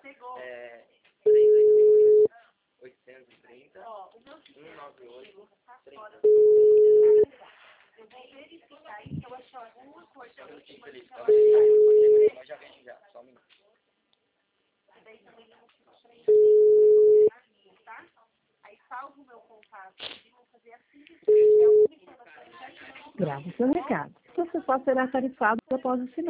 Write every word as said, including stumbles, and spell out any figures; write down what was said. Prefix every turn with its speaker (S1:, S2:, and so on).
S1: É, oitocentos e trinta, cento e noventa e oito, trinta.
S2: Eu vou verificar aí se eu achar alguma coisa.
S1: Só um minutinho, Felipe. Calma aí. Nós já vem já. Só um minuto.
S2: Daí também eu vou te tá? Aí salvo o meu contato e vou fazer assim que se tiver alguma informação já te mando.
S3: Grave seu recado. Você só será tarifado após o sinal.